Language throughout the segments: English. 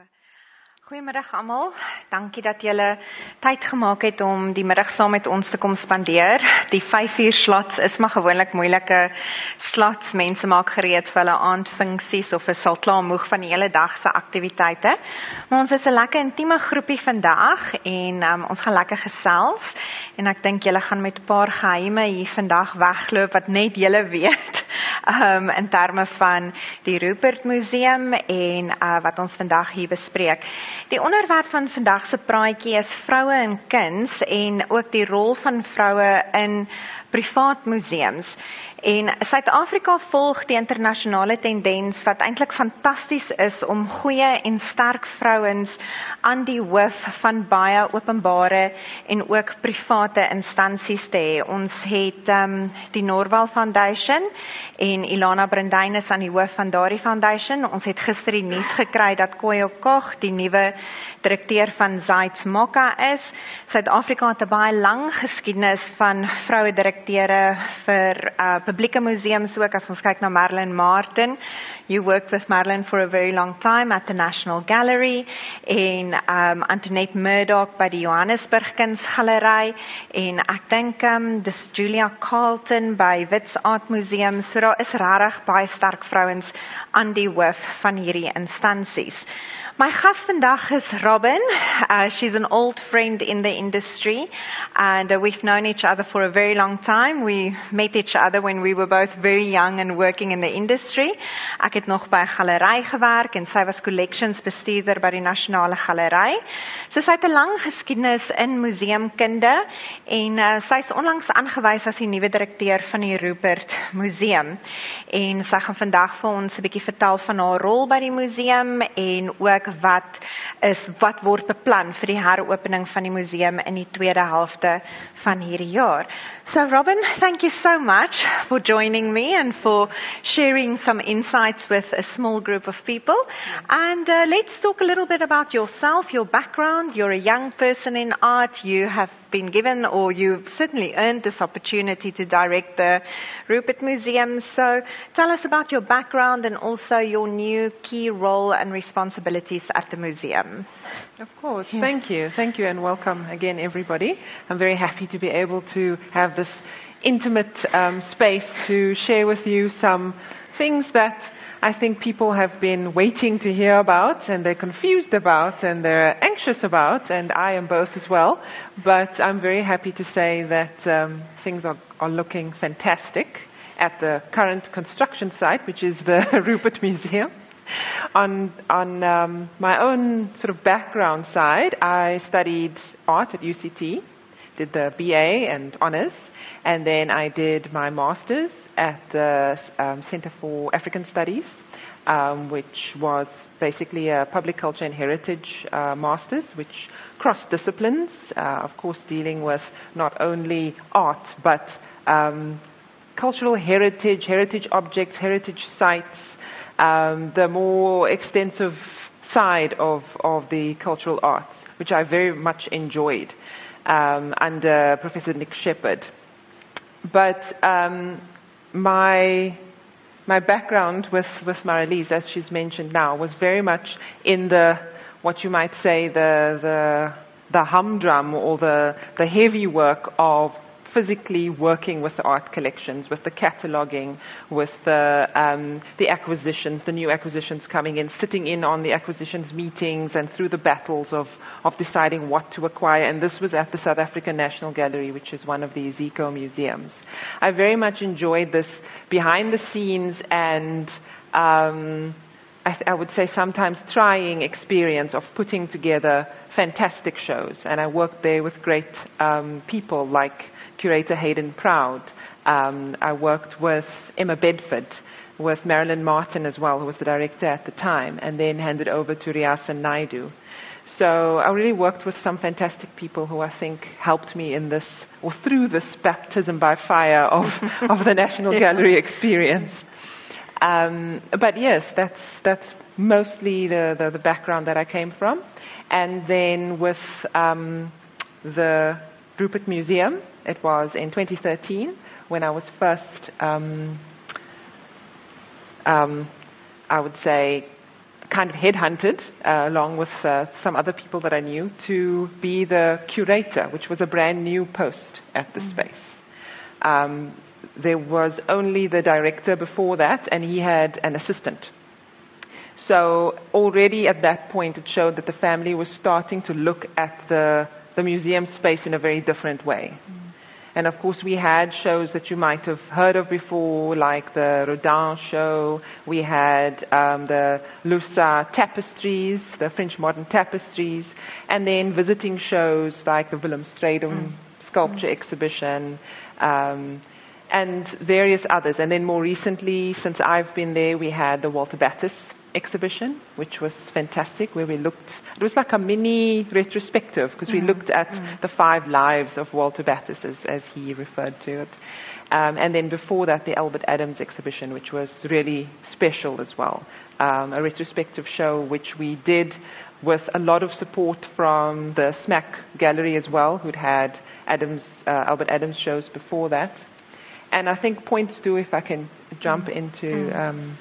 Goeiemiddag almal. Dankie dat julle tyd gemaak het om die middag saam met ons te kom spandeer. Die 5uur slots is maar gewoonlik moeilike slots. Mense maak gereed vir hulle aandfunksies of is al klaar moeg van die hele dag se aktiwiteite. Maar ons is 'n lekker intieme groepie vandag en ons gaan lekker gesels en ek dink julle gaan met 'n paar geheime hier vandag wegloop wat net julle weet. In terme van die Rupert Museum en wat ons vandag hier bespreek. Die onderwerp van vandag se praatjie is vroue in kuns en ook die rol van vroue in privaat museums. En Suid-Afrika volg die internasionale tendens wat eintlik fantasties is om goeie en sterk vrouens aan die hoof van baie openbare en ook private instansies te hê. Ons het die Norwal Foundation en Ilana Brandyn is aan die hoof van daardie foundation. Ons het gister die nuus gekry dat Koyo Koch die nuwe direkteur van Zeitz Mokka is. Suid-Afrika het 'n baie lang geskiedenis van vroue direkteure vir publieke museums ook. As ons kyk na Marilyn Martin, you worked with Marilyn for a very long time at the National Gallery en Antoinette Murdoch by die Johannesburg Kunsgalery en ek dink dis Julia Carlton by Wits Art Museum. So daar is regtig baie sterk vrouens aan die hoof van hierdie instansies. My gas vandag is Robin. She's an old friend in the industry and we've known each other for a very long time. We met each other when we were both very young and working in the industry. Ek het nog by 'n galery gewerk en sy was collections bestuurder by die Nasionale Galery. So sy het 'n lang geskiedenis in museumkunde en sy is onlangs aangewys as die nuwe direkteur van die Rupert Museum. En sy gaan vandag vir ons 'n bietjie vertel van haar rol by die museum en ook wat word beplan vir die heropening van die museum in die tweede helfte van hierdie jaar. So Robin, thank you so much for joining me and for sharing some insights with a small group of people. And let's talk a little bit about yourself, your background. You're a young person in art. You have been given, or you've certainly earned this opportunity to direct the Rupert Museum. So tell us about your background and also your new key role and responsibilities at the museum. Of course, thank you and welcome again everybody. I'm very happy to be able to have this intimate space to share with you some things that I think people have been waiting to hear about and they're confused about and they're anxious about, and I am both as well. But I'm very happy to say that things are looking fantastic at the current construction site, which is the Rupert Museum. On my own sort of background side, I studied art at UCT, did the BA and honours, and then I did my master's at the Centre for African Studies, which was basically a public culture and heritage master's, which crossed disciplines, of course dealing with not only art, but cultural heritage objects, heritage sites, the more extensive side of the cultural arts, which I very much enjoyed under Professor Nick Shepherd. But my background with Marilise, as she's mentioned now, was very much in the, what you might say, the humdrum or the heavy work of physically working with the art collections, with the cataloging, with the acquisitions, the new acquisitions coming in, sitting in on the acquisitions meetings and through the battles of deciding what to acquire. And this was at the South African National Gallery, which is one of these eco museums. I very much enjoyed this behind the scenes and I would say sometimes trying experience of putting together fantastic shows. And I worked there with great people like curator Hayden Proud. I worked with Emma Bedford, with Marilyn Martin as well, who was the director at the time, and then handed over to Riasan Naidu. So I really worked with some fantastic people who I think helped me in this, or through this baptism by fire of the National Gallery experience. But yes, that's mostly the background that I came from. And then with the Rupert Museum, it was in 2013 when I was first, I would say, kind of headhunted, along with some other people that I knew, to be the curator, which was a brand new post at the space. There was only the director before that, and he had an assistant. So already at that point, it showed that the family was starting to look at the museum space in a very different way. And of course, we had shows that you might have heard of before, like the Rodin show. We had the Lussa tapestries, the French modern tapestries, and then visiting shows like the Willem Strydom sculpture exhibition, and various others. And then more recently, since I've been there, we had the Walter Battis exhibition, which was fantastic, where we looked, it was like a mini retrospective, because we looked at the 5 lives of Walter Battis, as he referred to it. And then before that, the Albert Adams exhibition, which was really special as well. A retrospective show, which we did with a lot of support from the SMAC Gallery as well, who'd had Albert Adams shows before that. And I think points to, if I can jump into...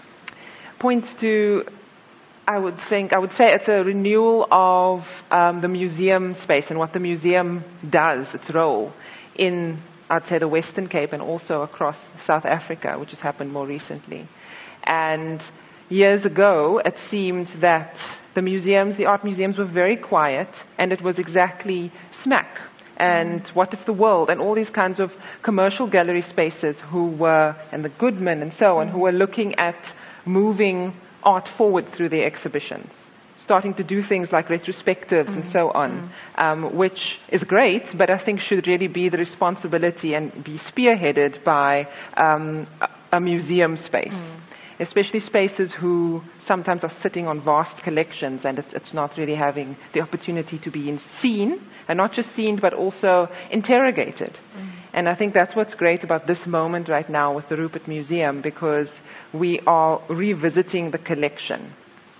points to, I would say it's a renewal of the museum space and what the museum does, its role in, I'd say, the Western Cape and also across South Africa, which has happened more recently. And years ago, it seemed that the art museums were very quiet, and it was exactly SMAC and What If the World and all these kinds of commercial gallery spaces and the Goodman and so on, who were looking at moving art forward through their exhibitions, starting to do things like retrospectives and so on, which is great, but I think should really be the responsibility and be spearheaded by a museum space, especially spaces who sometimes are sitting on vast collections, and it's not really having the opportunity to be seen, and not just seen, but also interrogated. And I think that's what's great about this moment right now with the Rupert Museum, because we are revisiting the collection.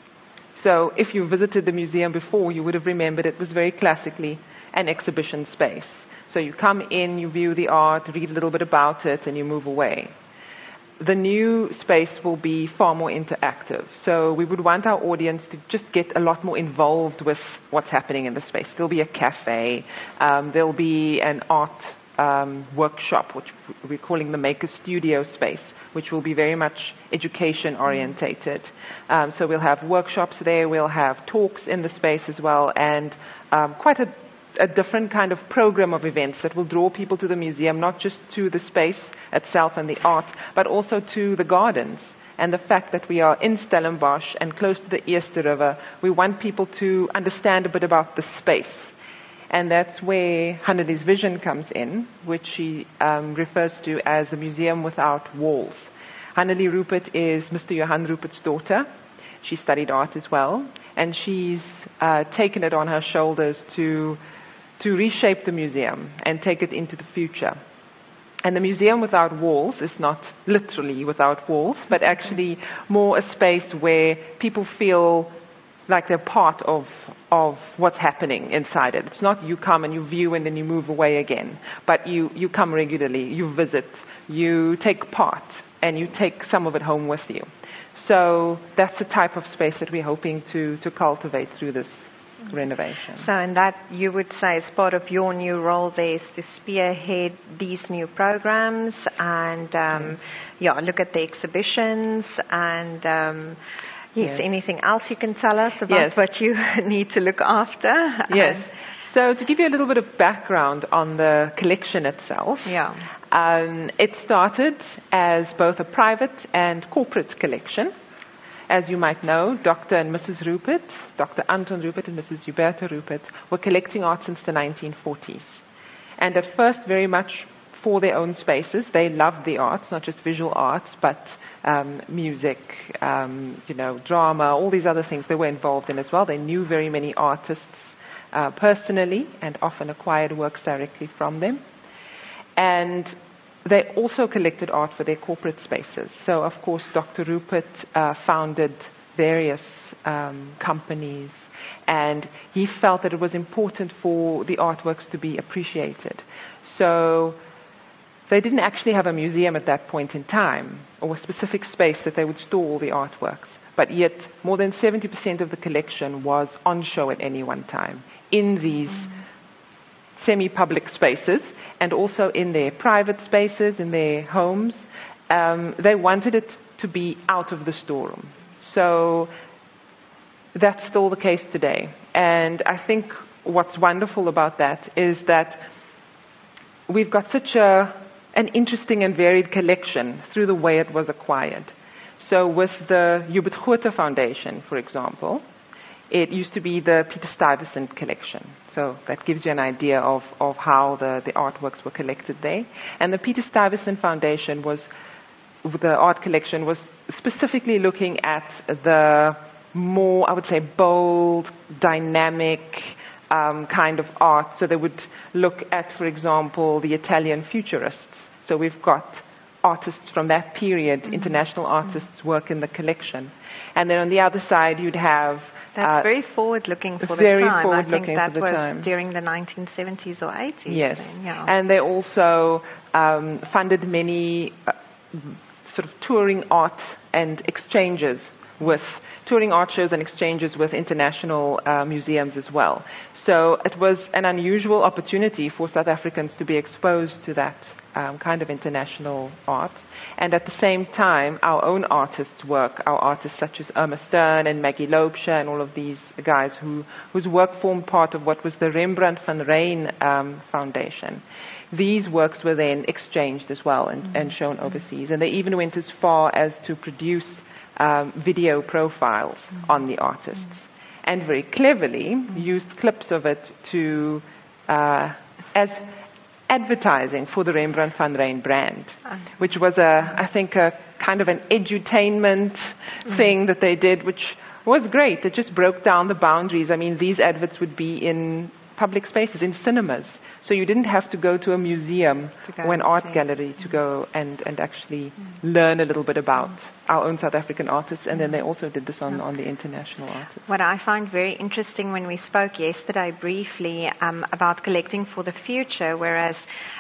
So if you visited the museum before, you would have remembered it was very classically an exhibition space. So you come in, you view the art, read a little bit about it, and you move away. The new space will be far more interactive. So we would want our audience to just get a lot more involved with what's happening in the space. There'll be a cafe, there'll be an art workshop, which we're calling the Maker Studio space, which will be very much education orientated. So we'll have workshops there, we'll have talks in the space as well, and quite a different kind of program of events that will draw people to the museum, not just to the space itself and the art, but also to the gardens. And the fact that we are in Stellenbosch and close to the Eerste River, we want people to understand a bit about the space. And that's where Hannelie's vision comes in, which she refers to as a museum without walls. Hannelie Rupert is Mr. Johann Rupert's daughter. She studied art as well, and she's taken it on her shoulders to reshape the museum and take it into the future. And the museum without walls is not literally without walls, but actually more a space where people feel like they're part of what's happening inside it. It's not you come and you view and then you move away again, but you come regularly, you visit, you take part, and you take some of it home with you. So that's the type of space that we're hoping to cultivate through this renovation. So, and that you would say is part of your new role there is to spearhead these new programs and look at the exhibitions and yes, anything else you can tell us about what you need to look after? Yes. So to give you a little bit of background on the collection itself, it started as both a private and corporate collection. As you might know, Dr. and Mrs. Rupert, Dr. Anton Rupert and Mrs. Huberta Rupert, were collecting art since the 1940s. And at first, very much for their own spaces. They loved the arts, not just visual arts, but music, drama, all these other things they were involved in as well. They knew very many artists personally and often acquired works directly from them. And they also collected art for their corporate spaces. So, of course, Dr. Rupert founded various companies, and he felt that it was important for the artworks to be appreciated. So they didn't actually have a museum at that point in time, or a specific space that they would store all the artworks. but yet more than 70% of the collection was on show at any one time in these semi-public spaces, and also in their private spaces, in their homes. They wanted it to be out of the storeroom. So that's still the case today. And I think what's wonderful about that is that we've got such an interesting and varied collection through the way it was acquired. So with the Hubert Groote Foundation, for example, it used to be the Peter Stuyvesant collection. So that gives you an idea of how the artworks were collected there. And the Peter Stuyvesant Foundation the art collection was specifically looking at the more, I would say, bold, dynamic kind of art. So they would look at, for example, the Italian futurists. So we've got artists from that period, international artists work in the collection. And then on the other side, you'd have... That's very forward-looking for the very time. I forward-looking think that for the was time. during the 1970s or 80s. Yes. Then, yeah. And they also funded many sort of touring art and exchanges with touring art shows and exchanges with international museums as well. So it was an unusual opportunity for South Africans to be exposed to that kind of international art. And at the same time, our own artists' work, our artists such as Irma Stern and Maggie Loubser and all of these guys whose work formed part of what was the Rembrandt van Rijn Foundation. These works were then exchanged as well and shown overseas. And they even went as far as to produce video profiles on the artists. And very cleverly used clips of it to as advertising for the Rembrandt van Rijn brand, which was I think a kind of an edutainment thing that they did, which was great. It just broke down the boundaries. I mean, these adverts would be in public spaces, in cinemas. So you didn't have to go to a museum or an art gallery to go and actually learn a little bit about our own South African artists. And then they also did this on the international artists. What I find very interesting when we spoke yesterday briefly about collecting for the future, whereas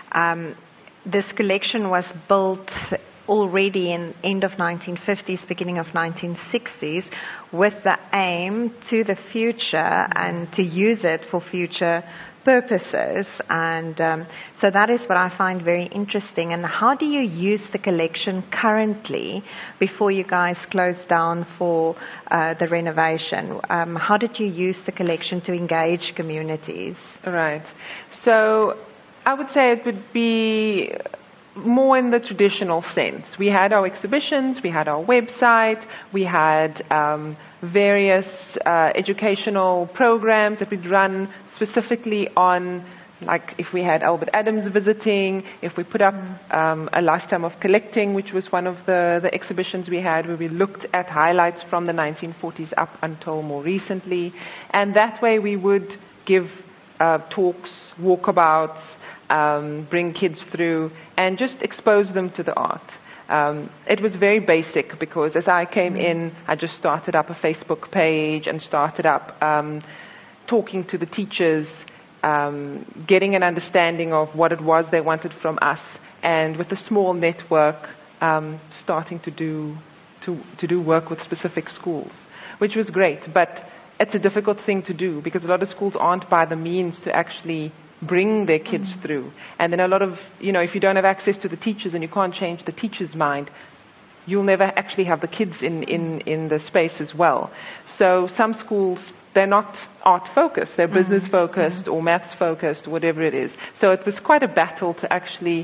this collection was built already in end of 1950s, beginning of 1960s, with the aim to the future and to use it for future purposes. And so that is what I find very interesting. And how do you use the collection currently before you guys close down for the renovation? How did you use the collection to engage communities? Right. So I would say it would be more in the traditional sense. We had our exhibitions, we had our website, we had various educational programs that we'd run specifically on, like if we had Albert Adams visiting, if we put up a lifetime of collecting, which was one of the exhibitions we had, where we looked at highlights from the 1940s up until more recently. And that way we would give talks, walkabouts, bring kids through and just expose them to the art. It was very basic because as I came in, I just started up a Facebook page and started up talking to the teachers, getting an understanding of what it was they wanted from us, and with a small network, starting to do work with specific schools, which was great. But it's a difficult thing to do because a lot of schools aren't by the means to actually bring their kids through. And then a lot of, if you don't have access to the teachers and you can't change the teacher's mind, you'll never actually have the kids in the space as well. So some schools, they're not art focused, they're business focused or maths focused, whatever it is. So it was quite a battle to actually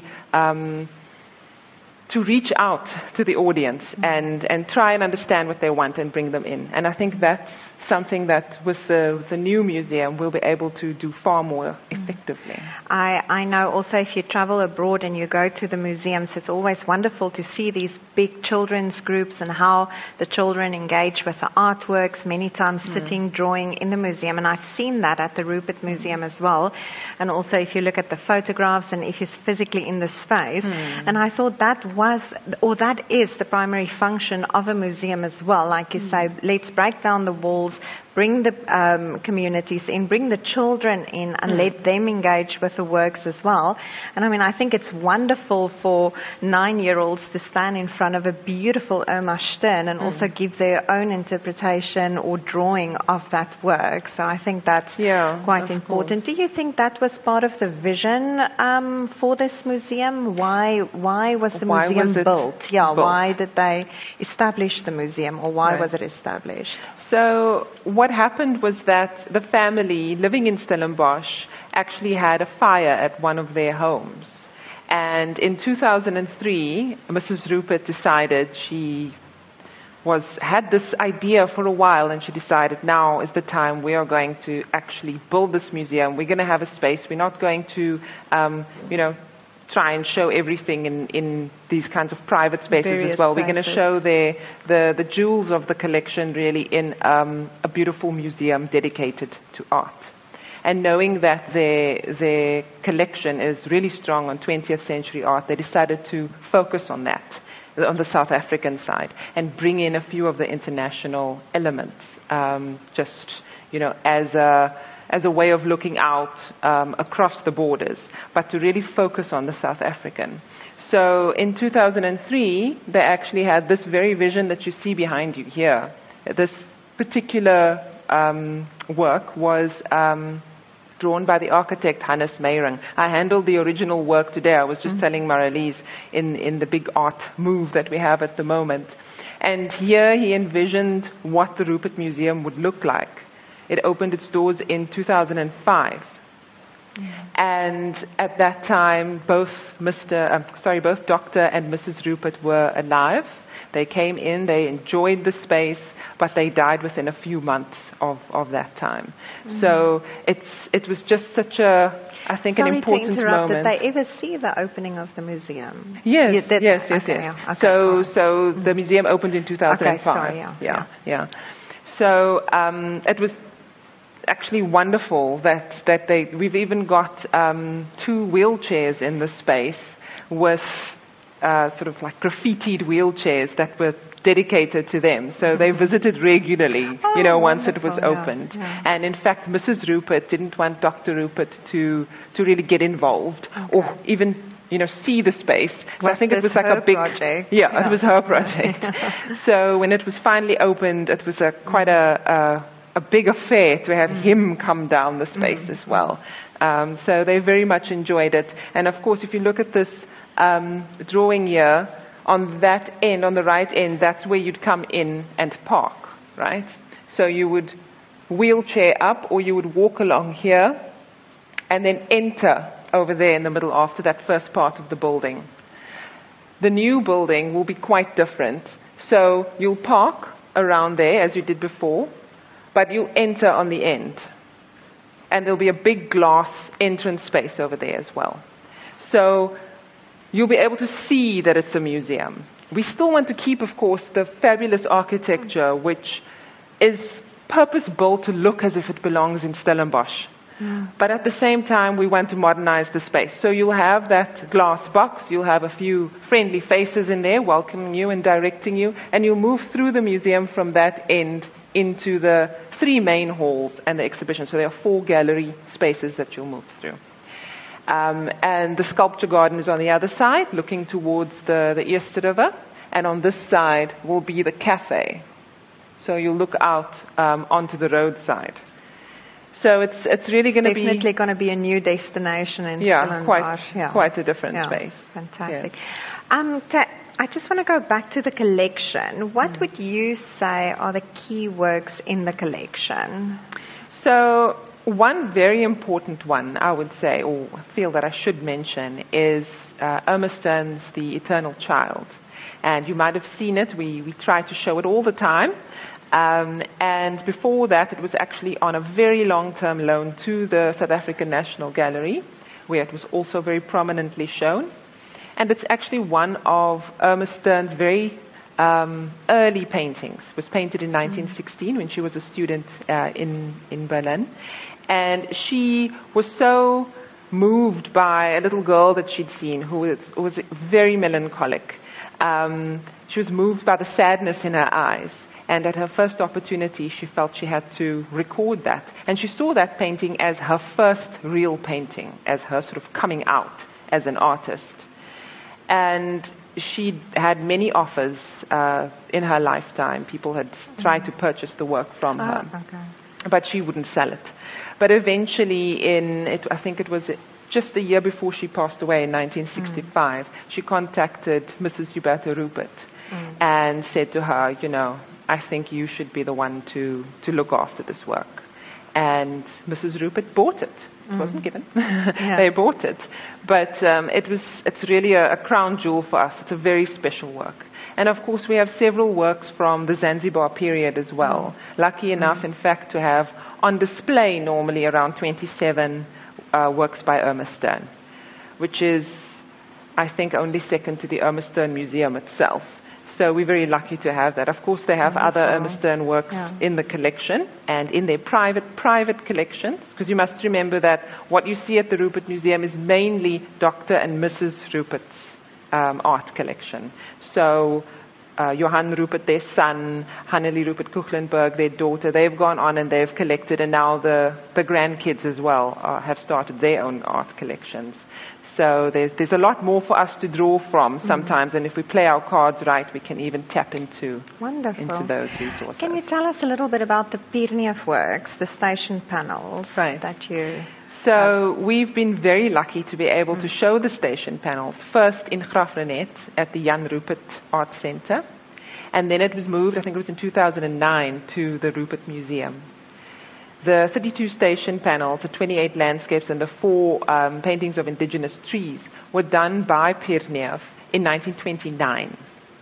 to reach out to the audience and try and understand what they want and bring them in. And I think that's something that with the new museum we'll be able to do far more effectively. I know also if you travel abroad and you go to the museums, it's always wonderful to see these big children's groups and how the children engage with the artworks, many times sitting, drawing in the museum. And I've seen that at the Rupert Museum as well. And also if you look at the photographs and if you're physically in the space. And I thought that is the primary function of a museum as well. Like you say, let's break down the walls, bring the communities in, bring the children in, and let them engage with the works as well. And I mean, I think it's wonderful for 9-year-olds to stand in front of a beautiful Oma Stern and also give their own interpretation or drawing of that work. So I think that's quite important. Do you think that was part of the vision for this museum? Why was the museum built? Why did they establish the museum, or why was it established? So what happened was that the family living in Stellenbosch actually had a fire at one of their homes. And in 2003, Mrs. Rupert decided she had this idea for a while, and she decided now is the time we are going to actually build this museum. We're going to have a space. We're not going to, try and show everything in these kinds of private spaces as well. We're going to show the jewels of the collection really in a beautiful museum dedicated to art. And knowing that their collection is really strong on 20th century art, they decided to focus on that, on the South African side, and bring in a few of the international elements, as a way of looking out across the borders, but to really focus on the South African. So in 2003, they actually had this very vision that you see behind you here. This particular work was drawn by the architect Hannes Meyring. I handled the original work today. I was just telling Marlies in the big art move that we have at the moment. And here he envisioned what the Rupert Museum would look like. It opened its doors in 2005. And at that time, both Dr. and Mrs. Rupert were alive. They came in, they enjoyed the space, but they died within a few months of that time. So it was just such an important moment. Did they ever see the opening of the museum? Yes. So the museum opened in 2005. So it was actually wonderful that we've even got 2 wheelchairs in the space with sort of like graffitied wheelchairs that were dedicated to them. So they visited regularly, once it was opened. And in fact, Mrs. Rupert didn't want Dr. Rupert to really get involved or even see the space. So I think it was like a big project. It was her project. So when it was finally opened, it was quite a big affair to have him come down the space as well. So they very much enjoyed it. And of course, if you look at this drawing here, on that end, on the right end, that's where you'd come in and park, right? So you would wheelchair up, or you would walk along here and then enter over there in the middle after that first part of the building. The new building will be quite different. So you'll park around there as you did before, but you'll enter on the end. And there'll be a big glass entrance space over there as well. So you'll be able to see that it's a museum. We still want to keep, of course, the fabulous architecture, which is purpose-built to look as if it belongs in Stellenbosch. But at the same time, we want to modernize the space. So you'll have that glass box, you'll have a few friendly faces in there welcoming you and directing you, and you'll move through the museum from that end into the 3 main halls and the exhibition. So there are 4 gallery spaces that you'll move through. And the sculpture garden is on the other side, looking towards the Eerste River. And on this side will be the cafe. So you'll look out onto the roadside. So it's really going to be... Definitely going to be a new destination in Stellenbosch. Quite a different space. Fantastic. Yes. I just want to go back to the collection. What would you say are the key works in the collection? So one very important one, I would say, or feel that I should mention, is Oma Stern's The Eternal Child. And you might have seen it. We try to show it all the time. And before that, it was actually on a very long-term loan to the South African National Gallery, where it was also very prominently shown. And it's actually one of Oma Stern's very early paintings. It was painted in 1916 when she was a student in Berlin. And she was so moved by a little girl that she'd seen who was very melancholic. She was moved by the sadness in her eyes. And at her first opportunity, she felt she had to record that. And she saw that painting as her first real painting, as her sort of coming out as an artist. And she had many offers in her lifetime. People had tried to purchase the work from her. Okay. But she wouldn't sell it. But eventually, I think it was just a year before she passed away in 1965, she contacted Mrs. Huberta Rupert and said to her, I think you should be the one to look after this work. And Mrs. Rupert bought it. It wasn't given. They bought it. But it's really a crown jewel for us. It's a very special work. And of course, we have several works from the Zanzibar period as well. Lucky enough, in fact, to have on display normally around 27 works by Irma Stern, which is, I think, only second to the Irma Stern Museum itself. So we're very lucky to have that. Of course, they have other Irma Stern works in the collection and in their private collections, because you must remember that what you see at the Rupert Museum is mainly Dr. and Mrs. Rupert's art collection. So Johann Rupert, their son, Hannelie Rupert Kuchlenberg, their daughter, they've gone on and they've collected, and now the grandkids as well have started their own art collections. So there's a lot more for us to draw from sometimes, and if we play our cards right, we can even tap into those resources. Can you tell us a little bit about the Pierneef works, the station panels that you... So we've been very lucky to be able to show the station panels, first in Graaff-Reinet at the Jan Rupert Art Center, and then it was moved, I think it was in 2009, to the Rupert Museum. The 32 station panels, the 28 landscapes, and the 4 paintings of indigenous trees were done by Pierneef in 1929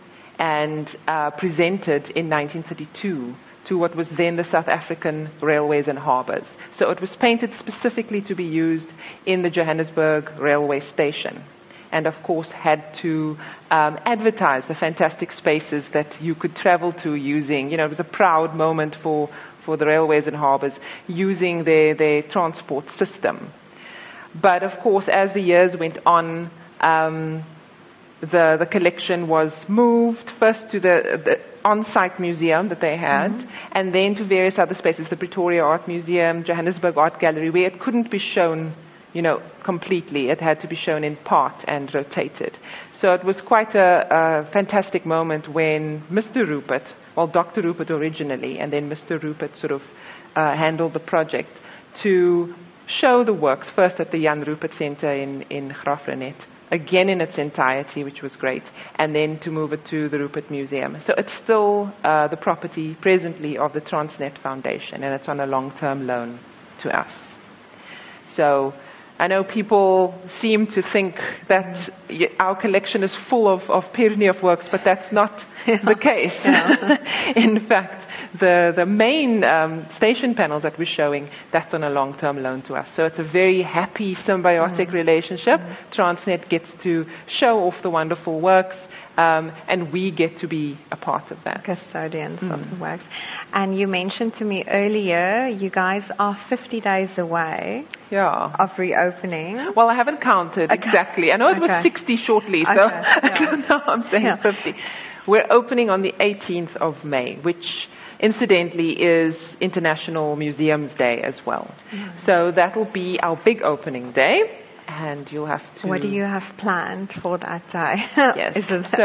and presented in 1932 to what was then the South African Railways and Harbours. So it was painted specifically to be used in the Johannesburg railway station, and of course had to advertise the fantastic spaces that you could travel to using, it was a proud moment for the Railways and Harbours using their transport system. But of course, as the years went on, the collection was moved first to the on-site museum that they had, and then to various other spaces, the Pretoria Art Museum, Johannesburg Art Gallery, where it couldn't be shown, completely. It had to be shown in part and rotated. So it was quite a fantastic moment when Mr. Rupert, well, Dr. Rupert originally, and then Mr. Rupert sort of handled the project to show the works, first at the Jan Rupert Center in Graaff-Reinet, again in its entirety, which was great, and then to move it to the Rupert Museum. So it's still the property presently of the Transnet Foundation, and it's on a long-term loan to us. So I know people seem to think that our collection is full of Pierneef works, but that's not the case. In fact, the main station panels that we're showing, that's on a long-term loan to us. So it's a very happy symbiotic relationship. Transnet gets to show off the wonderful works, and we get to be a part of that. Custodians of the works. And you mentioned to me earlier, you guys are 50 days away of reopening. Well, I haven't counted exactly. I know it was 60 shortly, so now I'm saying 50. We're opening on the 18th of May, which incidentally is International Museums Day as well. So that will be our big opening day. And you'll have to... What do you have planned for that day? Yes.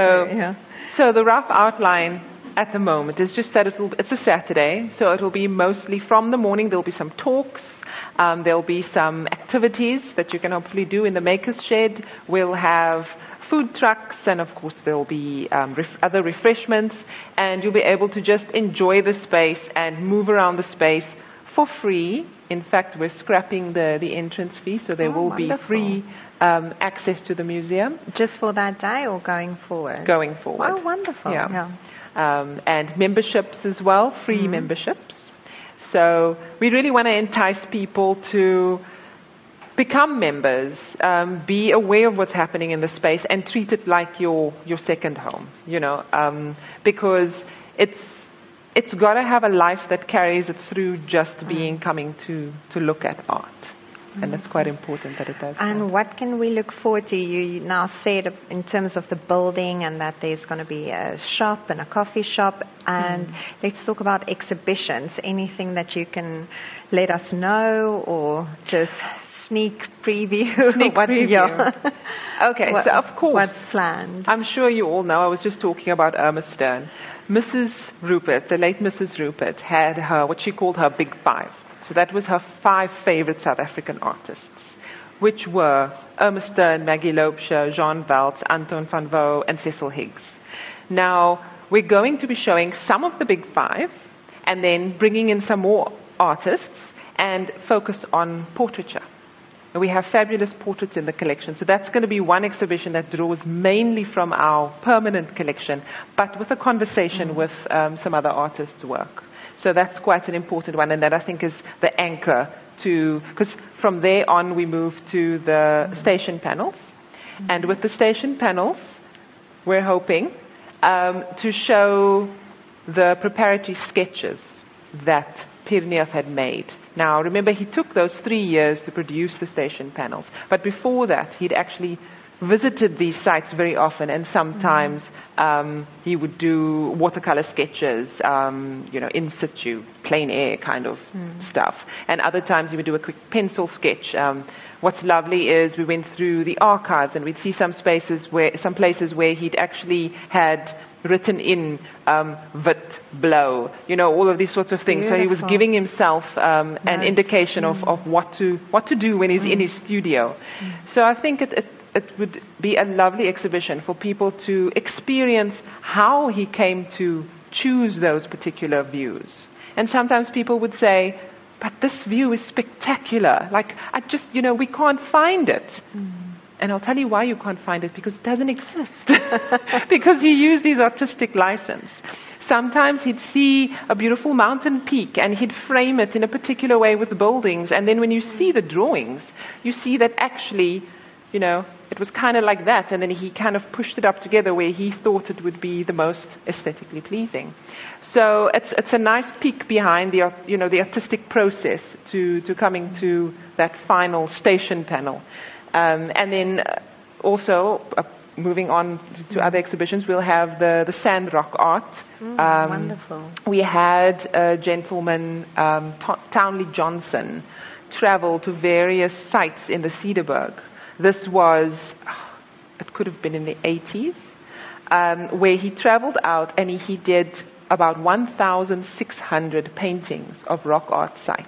So the rough outline at the moment is just that it's a Saturday, so it'll be mostly from the morning. There'll be some talks. There'll be some activities that you can hopefully do in the Maker's Shed. We'll have food trucks, and of course there'll be other refreshments, and you'll be able to just enjoy the space and move around the space for free. In fact, we're scrapping the entrance fee, so there will be free access to the museum. Just for that day or going forward? Going forward. Oh, wonderful. And memberships as well, free memberships. So we really want to entice people to become members, be aware of what's happening in the space, and treat it like your second home, because it's got to have a life that carries it through just coming to look at art. And it's quite important that it does And that. what can we look forward to? You now said in terms of the building and that there's going to be a shop and a coffee shop. And let's talk about exhibitions. Anything that you can let us know or just sneak preview? Sneak preview. Yeah. Okay, so of course. What's planned? I'm sure you all know, I was just talking about Irma Stern. Mrs. Rupert, the late Mrs. Rupert, had her, what she called her Big Five. So that was her 5 favorite South African artists, which were Irma Stern, Maggie Loubser, Jean Welts, Anton van Wouw, and Cecil Higgs. Now, we're going to be showing some of the Big Five, and then bringing in some more artists, and focus on portraiture. And we have fabulous portraits in the collection. So that's going to be one exhibition that draws mainly from our permanent collection, but with a conversation with some other artists' work. So that's quite an important one, and that I think is the anchor to, because from there on we move to the station panels. And with the station panels, we're hoping to show the preparatory sketches that Pierre had made. Now, remember, he took those 3 years to produce the station panels. But before that, he'd actually visited these sites very often, and sometimes he would do watercolor sketches, in situ, plein air kind of stuff. And other times he would do a quick pencil sketch. What's lovely is we went through the archives, and we'd see some places where he'd actually had written in wit blow, all of these sorts of things. Beautiful. So he was giving himself an indication of what to do when he's in his studio. So I think it would be a lovely exhibition for people to experience how he came to choose those particular views. And sometimes people would say, but this view is spectacular. Like, we can't find it. And I'll tell you why you can't find it, because it doesn't exist. Because he used his artistic license. Sometimes he'd see a beautiful mountain peak and he'd frame it in a particular way with buildings. And then when you see the drawings, you see that actually, it was kind of like that. And then he kind of pushed it up together where he thought it would be the most aesthetically pleasing. So it's a nice peek behind the artistic process to coming to that final station panel. And then also, moving on to other exhibitions, we'll have the Sandrock art. Wonderful. We had a gentleman, Townley Johnson, travel to various sites in the Cederberg. This was, it could have been in the 80s, where he traveled out and he did about 1,600 paintings of rock art sites.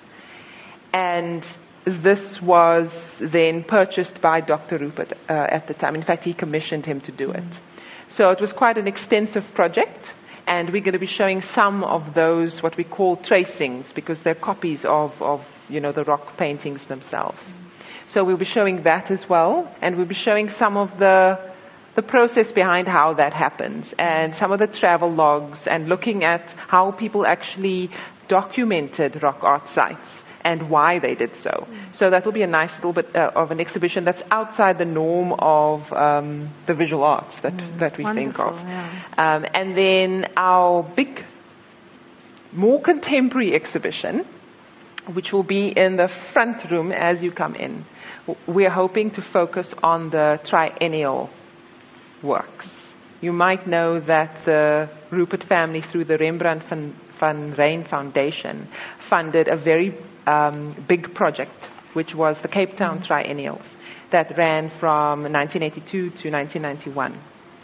And this was then purchased by Dr. Rupert at the time. In fact, he commissioned him to do it. So it was quite an extensive project, and we're going to be showing some of those, what we call tracings, because they're copies of the rock paintings themselves. So we'll be showing that as well, and we'll be showing some of the process behind how that happens, and some of the travel logs, and looking at how people actually documented rock art sites and why they did so. So that will be a nice little bit of an exhibition that's outside the norm of the visual arts that we think of. Yeah. And then our big, more contemporary exhibition, which will be in the front room as you come in. We're hoping to focus on the triennial works. You might know that the Rupert family, through the Rembrandt van Rijn Foundation, funded a very big project, which was the Cape Town Triennials, that ran from 1982 to 1991.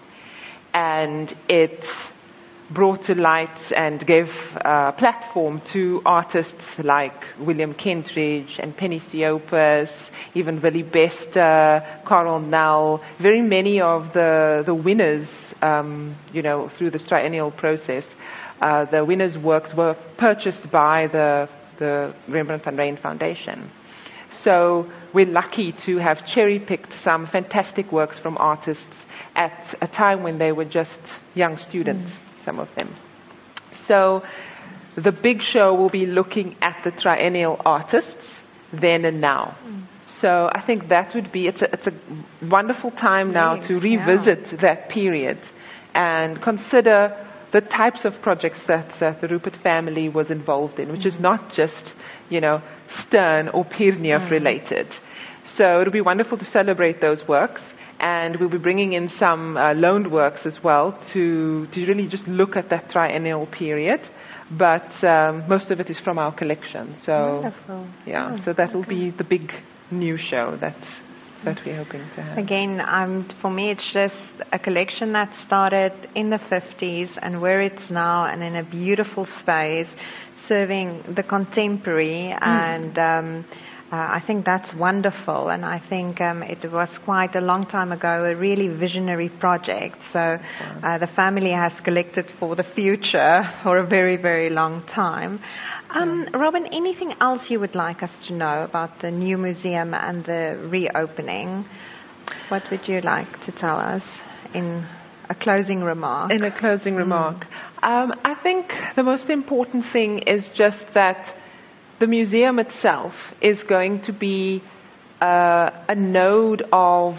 And it brought to light and gave a platform to artists like William Kentridge and Penny Siopis, even Willie Bester, Carl Nell. Very many of the winners, through this triennial process, the winners' works were purchased by the Rembrandt van Rijn Foundation. So we're lucky to have cherry-picked some fantastic works from artists at a time when they were just young students, some of them. So the big show will be looking at the triennial artists then and now. So I think that would be, it's a wonderful time now to revisit that period and consider the types of projects that the Rupert family was involved in, which is not just, Stern or Pierneef related. So it'll be wonderful to celebrate those works, and we'll be bringing in some loaned works as well to really just look at that triennial period. But most of it is from our collection. So Wonderful. yeah, so that will be the big new show that we're hoping to have. Again, for me, it's just a collection that started in the 50s and where it's now, and in a beautiful space, serving the contemporary. And I think that's wonderful. And I think it was quite a long time ago, a really visionary project. So the family has collected for the future for a very, very long time. Robin, anything else you would like us to know about the new museum and the reopening? What would you like to tell us in a closing remark? In a closing remark. I think the most important thing is just that the museum itself is going to be a node of,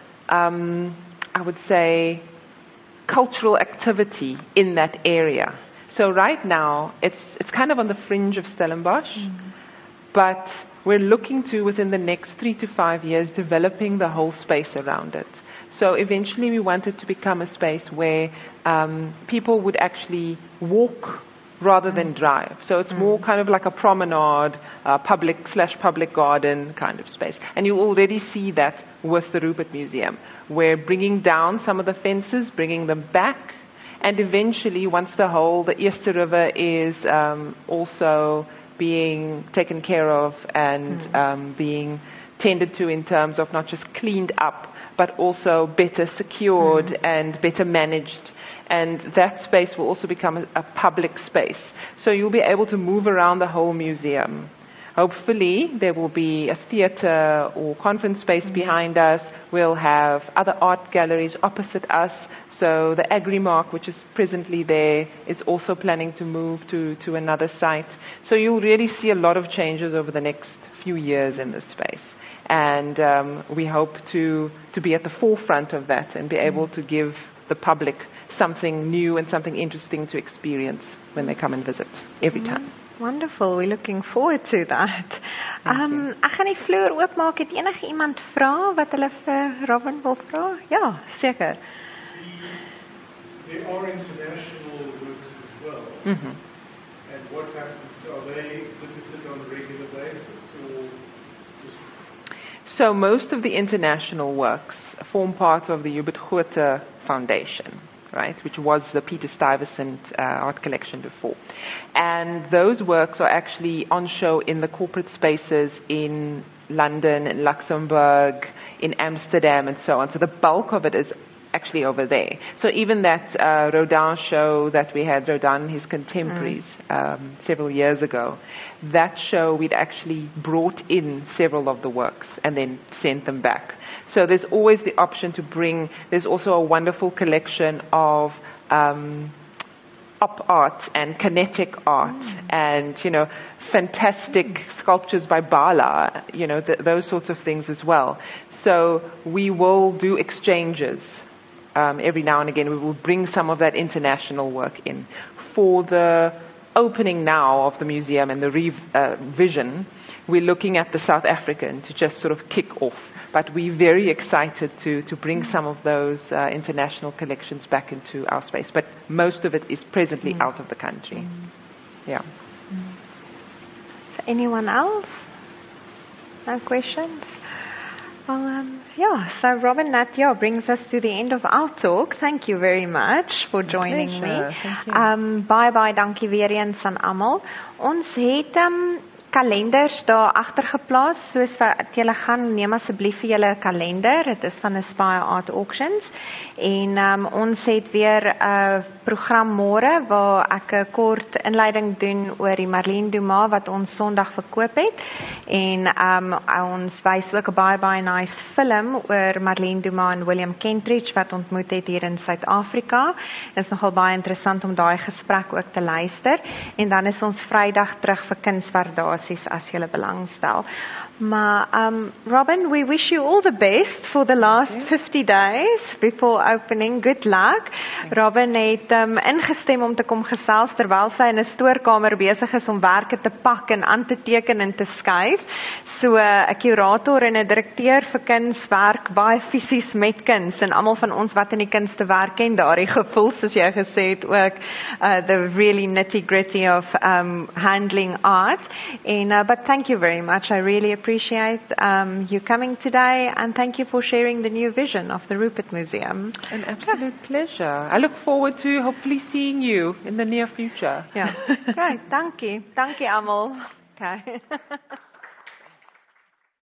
I would say, cultural activity in that area. So right now, it's kind of on the fringe of Stellenbosch, but we're looking to, within the next 3 to 5 years, developing the whole space around it. So eventually we want it to become a space where people would actually walk rather than drive. So it's more kind of like a promenade, public/public garden kind of space. And you already see that with the Rupert Museum. We're bringing down some of the fences, bringing them back, and eventually, once the Eerste River is also being taken care of and being tended to in terms of not just cleaned up, but also better secured and better managed. And that space will also become a public space. So you'll be able to move around the whole museum. Hopefully, there will be a theater or conference space behind us. We'll have other art galleries opposite us. So the Agrimark, which is presently there, is also planning to move to another site. So you'll really see a lot of changes over the next few years in this space. And we hope to be at the forefront of that and be able to give the public something new and something interesting to experience when they come and visit every time. Wonderful. We're looking forward to that. Ek gaan die vloer oopmaak. Het enige iemand vra wat hulle vir Robin wil vra? Ja, seker. There are international works as well. And what happens? Are they exhibited on a regular basis, or just... So most of the international works form part of the Hubert Groote Foundation, right, which was the Peter Stuyvesant art collection before. And those works are actually on show in the corporate spaces in London, in Luxembourg, in Amsterdam, and so on. So the bulk of it is actually over there. So even that Rodin show that we had, Rodin and his contemporaries, several years ago, that show we'd actually brought in several of the works and then sent them back. So there's always the option to bring. There's also a wonderful collection of op art and kinetic art and, fantastic sculptures by Bala, those sorts of things as well. So we will do exchanges. Every now and again, we will bring some of that international work in. For the opening now of the museum and the revision, we're looking at the South African to just sort of kick off. But we're very excited to bring some of those international collections back into our space. But most of it is presently out of the country. Yeah. So anyone else? No questions? So Robin, that brings us to the end of our talk. Thank you very much for joining me. Thank you. Baie dankie weer eens aan almal. Ons het kalenders daar agter geplaas, soos wat julle gaan, neem asseblief vir julle 'n kalender. Dit is van Aspire Art Auctions en ons het weer 'n program môre waar ek 'n kort inleiding doen oor die Marlene Dumas wat ons Sondag verkoop het en ons wys ook 'n baie nice film oor Marlene Dumas en William Kentridge wat ontmoet het hier in Suid-Afrika. Dit is nogal baie interessant om daai gesprek ook te luister en dan is ons Vrydag terug vir kunswaardasies as jy belangstel. Maar Robin, we wish you all the best for the last 50 days before opening. Good luck. Robin het het ingestem om te kom gesels terwyl sy in 'n stoorkamer besig is om werke te pak en aan te teken en te skuif. So 'n kurator en 'n direkteur vir kuns werk baie fisies met kuns en almal van ons wat in die kunste werk ken daardie gevoel soos jy gesê het ook the really nitty-gritty of handling art. But thank you very much. I really appreciate you coming today, and thank you for sharing the new vision of the Rupert Museum. An absolute pleasure. I look forward to hopefully seeing you in the near future. Yeah. Great. Dankie. Dankie almal. Okay.